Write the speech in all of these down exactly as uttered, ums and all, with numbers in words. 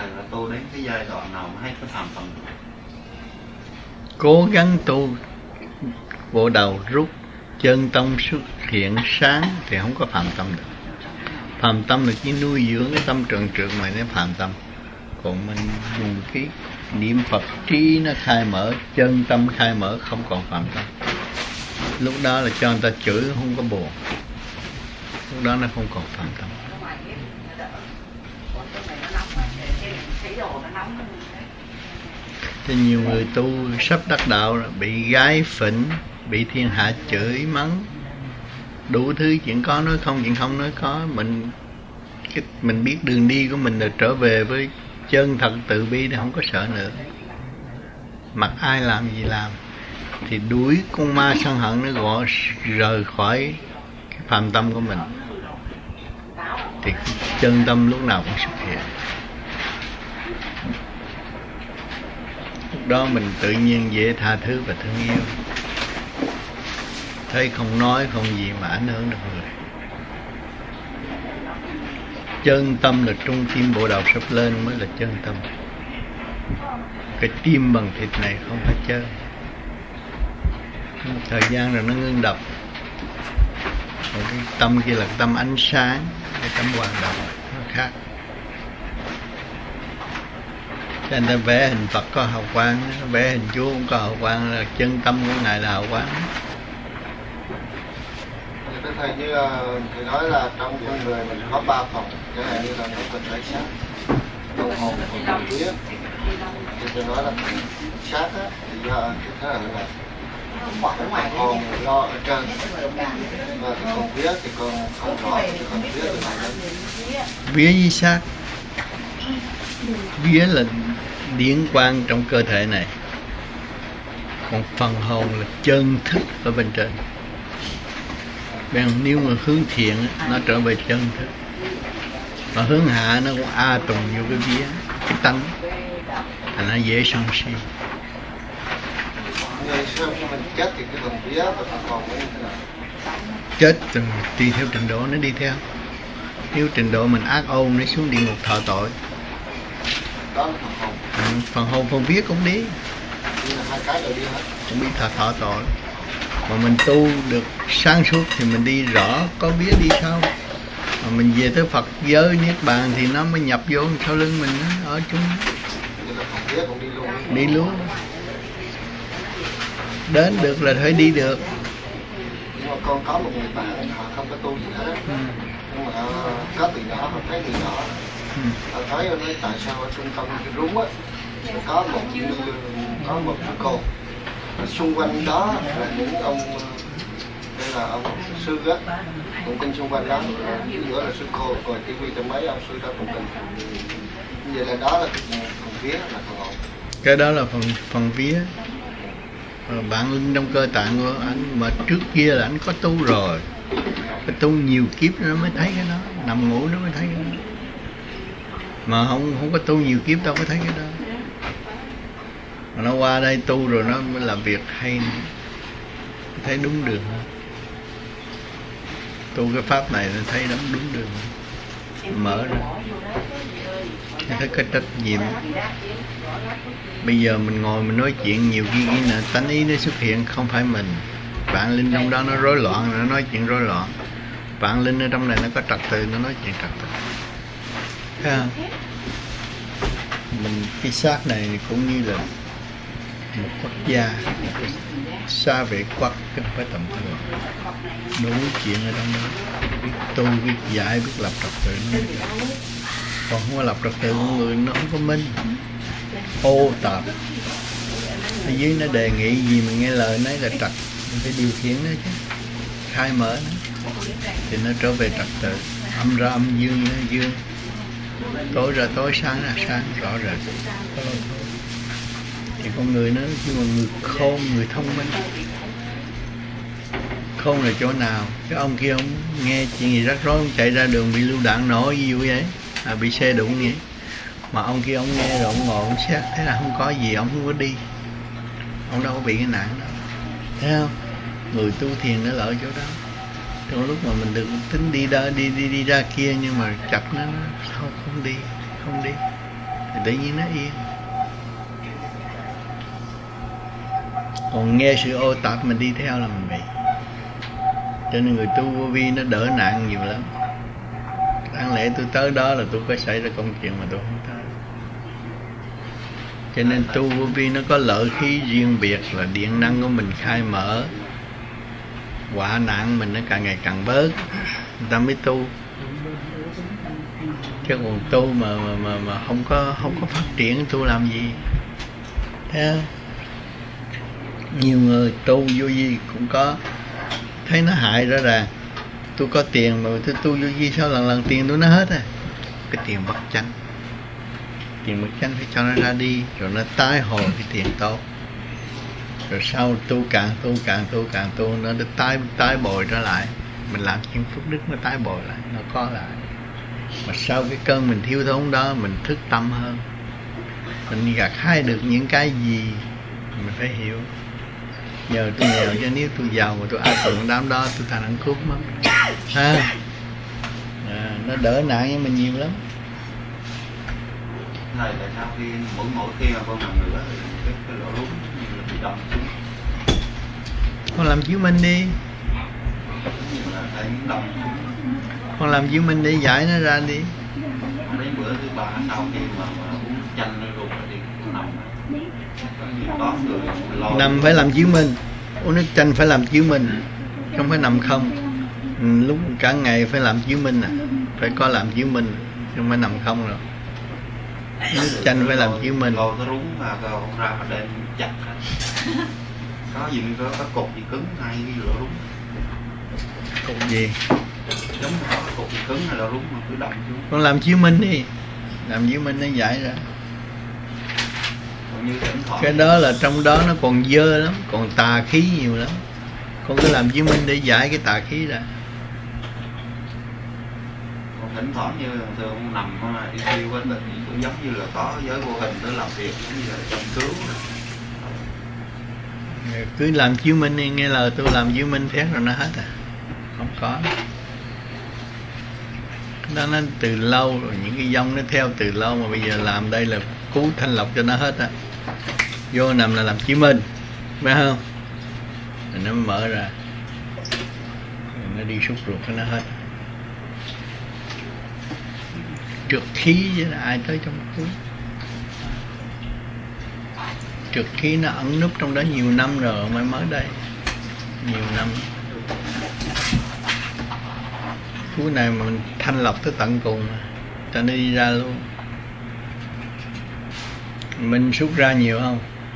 thầy là tu đến cái giai đoạn nào mới hết cái phàm tâm được? Cố gắng tu bộ đầu rút chân tâm xuất hiện sáng thì không có phàm tâm được. Phàm tâm là chỉ nuôi dưỡng cái tâm trần trượt mà nó phàm tâm. Còn mình dùng cái niệm Phật trí nó khai mở, chân tâm khai mở, không còn phàm tâm. Lúc đó là cho người ta chửi không có buồn. Lúc đó nó không còn phàm tâm. Thì nhiều người tu sắp đắc đạo bị gái phỉnh, bị thiên hạ chửi mắng, đủ thứ chuyện có nói không, chuyện không nói có. Mình cái, mình biết đường đi của mình là trở về với chân thật từ bi thì không có sợ nữa. Mặc ai làm gì làm thì đuổi con ma sân hận nó gọi rời khỏi cái phàm tâm của mình, thì chân tâm lúc nào cũng xuất hiện. Lúc đó mình tự nhiên dễ tha thứ và thương yêu, thấy không nói không gì mà ảnh hưởng được người. Chân tâm là trung tim bộ đầu sắp lên mới là chân tâm. Cái tim bằng thịt này không phải chơi. Thời gian rồi nó ngưng đập. Còn cái tâm kia là cái tâm ánh sáng, cái tâm hoạt động nó khác. Cho nên ta vẽ hình Phật có hào quang, vẽ hình Chúa cũng có hào quang, là chân tâm của Ngài là hào quang. Thầy, như thầy nói là trong con người mình có ba phòng, cái này như là một phần thể xác, phần hồn, phần vía. Thì thầy nói là phần xác á, thì do cái thế hệ này phần hồn lo ở trên, và cái phần vía thì còn không rõ, cái phần vía thì lại lên. Vía với xác. Vía là điển quang trong cơ thể này, còn phần hồn là chân thức ở bên trên. Bên nếu mà hướng thiện nó trở về chân thức, mà hướng hạ nó cũng a tùng vô cái vía, cái tánh, thành nó dễ sân si. Người sau khi mình chết thì cái phần vía và phần hồn nó như thế nào? Chết từng tùy theo trình độ nó đi theo. Nếu trình độ mình ác ôn nó xuống địa ngục thọ tội. Đó là phần hồn. Ừ, phần hồn phần vía cũng đi. Như là hai cái đều đi hết. Cũng bị thọ thọ tội. Mà mình tu được sáng suốt thì mình đi rõ, có vía đi sau. Mà mình về tới Phật giới Niết Bàn thì nó mới nhập vô sau lưng mình ở chung. Như là phần vía cũng đi luôn. Đi luôn. Đến được là phải đi được. Nhưng mà con có một người bạn họ không có tu gì hết, ừ. Nhưng mà họ có từ nhỏ, họ thấy từ nhỏ, ừ. Họ thấy họ nói tại sao ở trung tâm cái rúng á có một có một cái cột, xung quanh đó là những ông, đây là ông sư á, tụng kinh xung quanh đó, giữa là sư cô, còn tivi cho mấy ông sư đó tụng kinh. Vậy là đó là cái phần vía, là phần hồn. Cái đó là phần phần vía. Bạn linh trong cơ tạng của anh mà trước kia là anh có tu rồi, phải tu nhiều kiếp nó mới thấy cái đó, nằm ngủ nó mới thấy cái đó, mà không không có tu nhiều kiếp đâu có thấy cái đó. Mà nó qua đây tu rồi nó mới làm việc hay, thấy đúng đường. Tu cái pháp này nó thấy đúng đúng đường, mở ra thấy cái trách nhiệm. Bây giờ mình ngồi mình nói chuyện nhiều khi là tánh ý nó xuất hiện, không phải mình. Vạn linh trong đó nó rối loạn, nó nói chuyện rối loạn. Vạn linh ở trong này nó có trật tự, nó nói chuyện trật tự. Thấy không? Mình cái xác này cũng như là một quốc gia, xa về quốc chứ không phải tầm thường. Đủ chuyện ở trong đó, biết tu, biết giải, biết lập trật tự nó. Còn không có lập trật tự của người nó không có minh, ô tạp. Ở dưới nó đề nghị gì mình nghe lời nói là trật, mình phải điều khiển nó chứ, khai mở nó thì nó trở về trật tự. Âm ra âm, dương ra dương, tối ra tối, sáng ra sáng, rõ rệt. Thì con người nó nhưng mà người khôn, người thông minh. Khôn là chỗ nào? Cái ông kia ông nghe chuyện gì rắc rối, ông chạy ra đường bị lưu đạn nổ ví dụ vậy, à, bị xe đụng vậy, mà ông kia ông nghe rồi ông ngồi ông xét thế là không có gì, ông không có đi, ông đâu có bị cái nạn đó. Thấy không? Người tu thiền nó lợi chỗ đó. Trong lúc mà mình được tính đi ra đi đi đi ra kia nhưng mà chặt nó, nó không không đi, không đi. thì tự nhiên nó yên. Còn nghe sự ô tạp mình đi theo là mình bị. Cho nên người tu vô vi nó đỡ nạn nhiều lắm. Đáng lẽ tôi tới đó là tôi phải xảy ra công chuyện mà tôi không tới. Cho nên tu vô vi nó có lợi khí riêng biệt là điện năng của mình khai mở, quả nạn mình nó càng ngày càng bớt, người ta mới tu. Chứ còn tu mà mà mà, mà không có không có phát triển tu làm gì? Thấy không? Nhiều người tu vô vi cũng có thấy nó hại rõ ràng. Tôi có tiền mà tôi tu vô vi sao lần lần tiền tôi nó hết à? Cái tiền bất chánh, tiền bất chánh phải cho nó ra đi rồi nó tái hồi cái tiền tốt. Rồi sau tu càng tu càng tu càng tu nó tái tái bồi trở lại. Mình làm chuyện phước đức nó tái bồi lại, nó có lại. Mà sau cái cơn mình thiếu thốn đó mình thức tâm hơn, mình gặt hái được những cái gì mình phải hiểu. Nhờ tôi nghèo chứ nếu tôi giàu mà tôi ai tượng đám đó tôi thành ăn cướp mất ha. À, nó đỡ nạn với mình nhiều lắm. Thầy tại sao khi mỗi mỗi khi mà con nằm nữa thì cái, cái lỗ lúng như là bị đâm xuống. Con làm chiếu minh đi. Như là thấy đâm xuống. Con làm chiếu minh để giải nó ra đi. Đến bữa thứ ba sau khi mà, mà uống chanh nó ruột thì con nằm có người lo. Nằm phải làm chiếu minh, uống nước chanh phải làm chiếu minh, không phải nằm không. Ừ, lúc cả ngày phải làm chiếu minh à, phải có làm chiếu minh, không phải nằm không rồi. Nước chanh phải làm chiếu minh. Lôi nó rúng mà con ra mà đêm chặt. Có gì có có cục gì cứng hay cái lỗ rúng. Cục gì? Giống có cục gì cứng hay lỗ rúng mà cứ đâm xuống. Con làm chiếu minh đi, làm chiếu minh nó giải ra. Như cái đó là trong đó nó còn dơ lắm, còn tà khí nhiều lắm. Con cứ làm chiếu minh để giải cái tà khí ra. Còn thỉnh thoảng như thường nằm đi thiêu quá thì cũng giống như là có giới vô hình để làm việc giống như là châm cứu. Cứ làm chiếu minh đi, nghe lời tôi làm chiếu minh phép rồi nó hết à. Không có. Đó nó từ lâu rồi, những cái dông nó theo từ lâu mà bây giờ làm đây là cứu thanh lọc cho nó hết á. Vô nằm là làm chiếu minh, phải không? Rồi nó mở ra, rồi nó đi xúc ruột cho nó hết. Trượt khí chứ là ai tới trong cứu. Trượt khí nó ẩn núp trong đó nhiều năm rồi mới mới đây, nhiều năm. Phú này mà mình thanh lọc tới tận cùng cho nó đi ra luôn. Mình xúc ra nhiều không?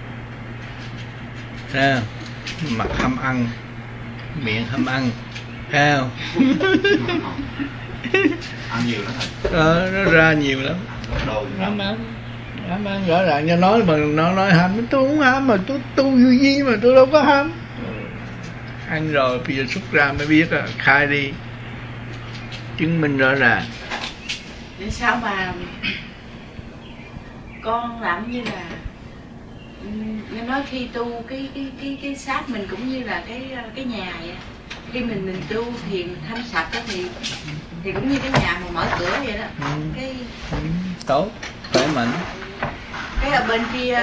Thấy không? Mặt hâm ăn, miệng hâm ăn, thấy không? Ăn nhiều lắm thầy. Ờ, nó ra nhiều lắm. Hâm ăn, hâm ăn rõ ràng cho nói mà nó nói ham, tôi không ham mà tôi tu vô vi mà tôi đâu có ham. Ăn rồi bây giờ xúc ra mới biết à, khai đi. Chứng minh rõ ràng. Để sao mà con làm như là nên nói khi tu cái cái cái cái xác mình cũng như là cái cái nhà vậy. Khi mình mình tu thiền thanh sạch đó thì thì cũng như cái nhà mà mở cửa vậy đó. Ừ. Cái Ừ, tốt, khỏe mạnh. cái ở bên kia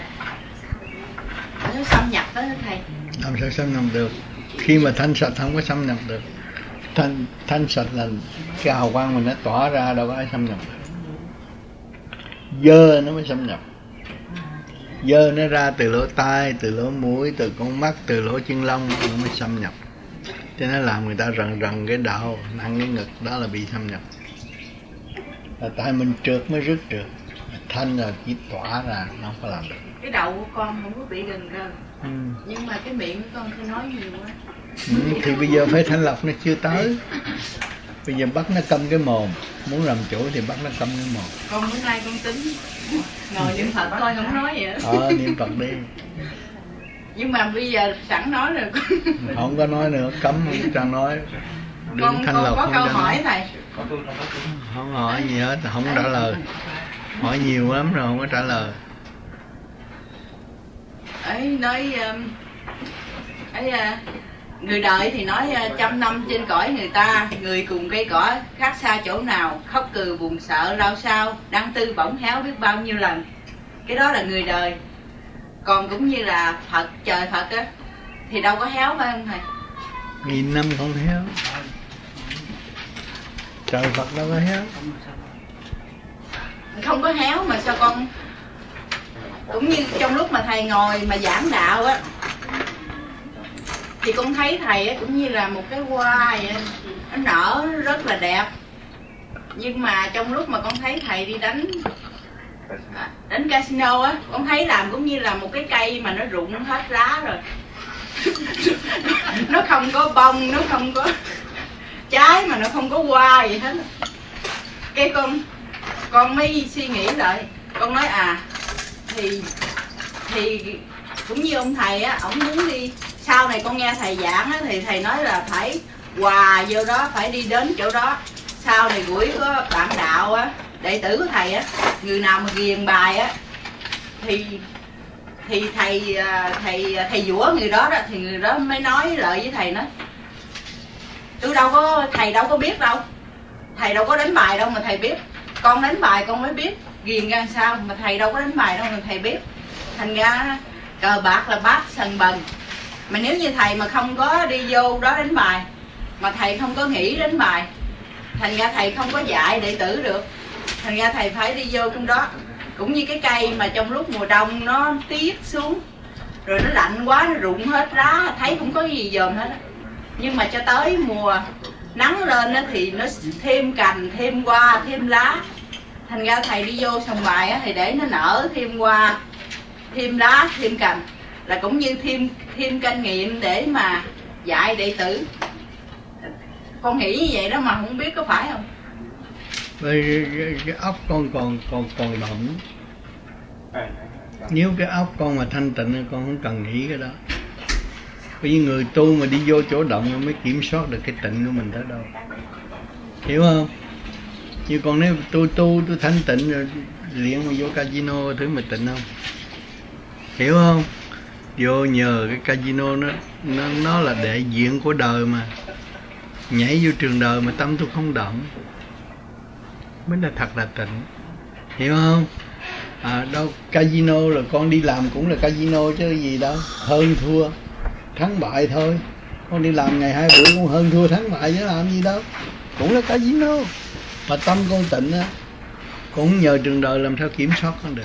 nó xâm nhập đó thầy. Làm sao xâm nhập được? Khi mà thanh sạch không có xâm nhập được. Thanh, thanh sạch là cái hào quang mình nó tỏa ra đâu có ai xâm nhập được. Dơ nó mới xâm nhập. Dơ nó ra từ lỗ tai, từ lỗ mũi, từ con mắt, từ lỗ chân lông nó mới xâm nhập. Cho nên làm người ta rần rần cái đầu, nặng cái ngực, đó là bị xâm nhập. Là tại mình trượt mới rứt trượt. Thanh là chỉ tỏa ra, nó không có làm được. Cái đầu của con không có bị gần gần. Ừ. Nhưng mà cái miệng của con cứ nói nhiều quá. Ừ, thì bây giờ phải thanh lọc nó chưa tới. Bây giờ bắt nó câm cái mồm. Muốn làm chủ thì bắt nó câm cái mồm. Con bữa nay con tính ngồi niệm Phật thôi không nói vậy đó. Ờ, niệm Phật đi. Nhưng mà bây giờ sẵn nói rồi con Không có nói nữa, cấm không cho nói. Đừng con, thanh con lọc có không câu cho hỏi nói. thầy. Không hỏi gì hết, không trả lời. Hỏi nhiều lắm rồi không có trả lời. Ấy nói ấy à, người đời thì nói trăm năm trên cõi người ta, người cùng cây cỏ khác xa chỗ nào, khóc cười buồn sợ lao sao, đăng tư bỗng héo biết bao nhiêu lần. Cái đó là người đời. Còn cũng như là Phật, trời Phật á thì đâu có héo phải không thầy? Nghìn năm không héo. Trời Phật đâu có héo. Không có héo mà sao con. Cũng như trong lúc mà thầy ngồi mà giảng đạo á, thì con thấy thầy á cũng như là một cái hoa vậy, nó nở rất là đẹp. Nhưng mà trong lúc mà con thấy thầy đi đánh đánh casino á, con thấy làm cũng như là một cái cây mà nó rụng hết lá rồi. Nó không có bông, nó không có trái, mà nó không có hoa gì hết. Cái con con mới suy nghĩ lại, con nói à thì thì cũng như ông thầy á, ổng muốn đi sau này con nghe thầy giảng á, thì thầy nói là phải hòa vô đó, phải đi đến chỗ đó. Sau này buổi có bạn đạo á, đệ tử của thầy á, người nào mà ghiền bài á thì thì thầy thầy thầy dũa người đó đó, thì người đó mới nói lợi với thầy, nói tôi đâu có, thầy đâu có biết đâu, thầy đâu có đánh bài đâu mà thầy biết, con đánh bài con mới biết ghiền ra sao, mà thầy đâu có đánh bài đâu mà thầy biết. Thành ra cờ bạc là bát sần bần, mà nếu như thầy mà không có đi vô đó đánh bài, mà thầy không có nghĩ đánh bài, thành ra thầy không có dạy đệ tử được, thành ra thầy phải đi vô trong đó. Cũng như cái cây mà trong lúc mùa đông nó tiết xuống, rồi nó lạnh quá nó rụng hết lá, thấy không có gì dòm hết. Nhưng mà cho tới mùa nắng lên đó, thì nó thêm cành, thêm hoa, thêm lá. Thành ra thầy đi vô sòng bài á, thì để nó nở thêm hoa, thêm lá, thêm cành, là cũng như thêm thêm kinh nghiệm để mà dạy đệ tử. Con nghĩ như vậy đó mà không biết có phải không? Bởi cái, cái óc con còn còn còn động. Nếu cái óc con mà thanh tịnh, con không cần nghĩ cái đó. Bởi vì người tu mà đi vô chỗ động mới kiểm soát được cái tịnh của mình tới đâu. Hiểu không? Như con nếu tôi tu, tôi thanh tịnh rồi luyện mà vô casino thứ mà tịnh không? Hiểu không? Vô nhờ cái casino nó nó nó là đại diện của đời mà. Nhảy vô trường đời mà tâm tôi không động mới là thật là tịnh. Hiểu không? À, đâu casino là con đi làm cũng là casino chứ gì đâu, hơn thua thắng bại thôi. Con đi làm ngày hai bữa cũng hơn thua thắng bại chứ làm gì đâu, cũng là casino. Mà tâm con tịnh á, con không nhờ trường đời làm sao kiểm soát con được.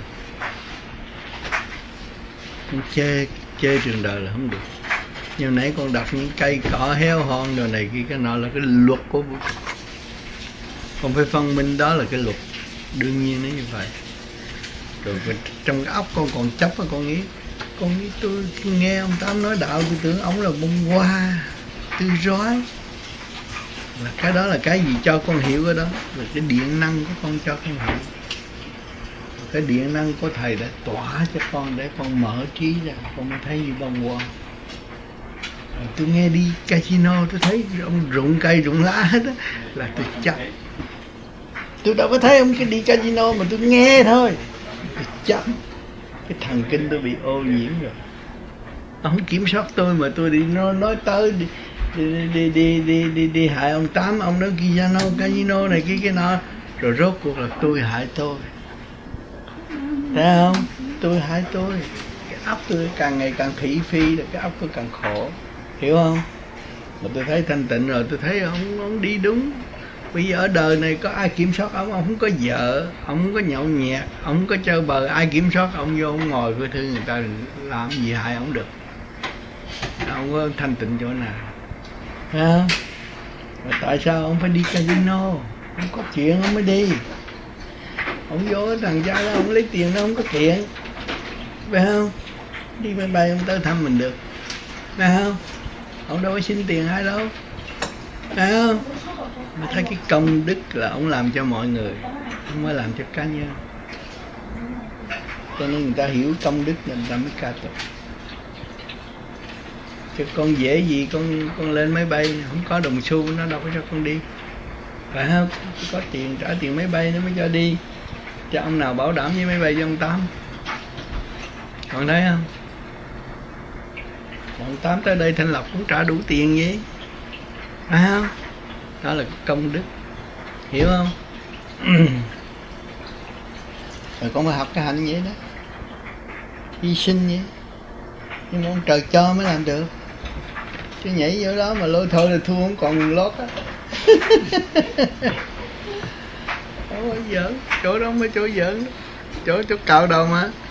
Con chê chê trường đời là không được. Nhưng nãy con đọc những cây cỏ héo hon rồi này kia cái nọ là cái luật của vũ trụ. Con phải phân minh đó là cái luật, đương nhiên nó như vậy. Rồi trong cái óc con còn chấp, con nghĩ con nghĩ tôi, tôi nghe ông Tám nói đạo, tôi tưởng ông là bông hoa tươi rói. Là cái đó là cái gì cho con hiểu cái đó, là cái điện năng của con cho con hiểu. Cái điện năng của thầy đã tỏa cho con để con mở trí ra, con mới thấy như bông hoa. Rồi tôi nghe đi casino, tôi thấy ông rụng cây rụng lá hết đó, là tôi chấp. Tôi đâu có thấy ông đi casino mà tôi nghe thôi, tôi chấp. Cái thần kinh tôi bị ô nhiễm rồi. Ông không kiểm soát tôi mà tôi đi nói, nói tới đi đi, đi đi đi đi đi hại ông Tám, ông nói casino casino này kia cái nọ, rồi rốt cuộc là tôi hại tôi. Thấy không? Tôi hại tôi. Cái óc tôi càng ngày càng thị phi, là cái óc tôi càng khổ. Hiểu không? Mà tôi thấy thanh tịnh rồi, tôi thấy ông ông đi đúng. Bây giờ ở đời này có ai kiểm soát ông? Ông không có vợ, ông không có nhậu nhẹt, ông không có chơi bời, ai kiểm soát ông? Vô ông ngồi coi thư người ta làm gì hại ông được. Ông có thanh tịnh chỗ nào? Phải không? Mà tại sao ông phải đi casino? Ông có chuyện ông mới đi. Ông vô thằng cha đó, ông lấy tiền đó, ông có chuyện. Phải không? Đi máy bay ông tới thăm mình được. Phải không? Ông đâu có xin tiền ai đâu. Phải không? Mà thấy cái công đức là ông làm cho mọi người, không phải làm cho cá nhân. Cho nên người ta hiểu công đức nên người ta mới ca tụng. Chứ con dễ gì con con lên máy bay không có đồng xu nó đâu có cho con đi. Phải không? Có tiền trả tiền máy bay nó mới cho đi. Cho ông nào bảo đảm với máy bay cho ông Tám. Còn thấy không? Bọn Tám tới đây Thanh Lộc cũng trả đủ tiền vậy, phải không? Đó là công đức, hiểu không? Rồi con phải học cái hạnh vậy đó, hy sinh vậy, nhưng mà ông trời cho mới làm được, chứ nhảy vô đó mà lôi thôi là thua không còn miền lót á. Không có giỡn, chỗ đó mới chỗ giỡn, chỗ chỗ cạo đầu mà.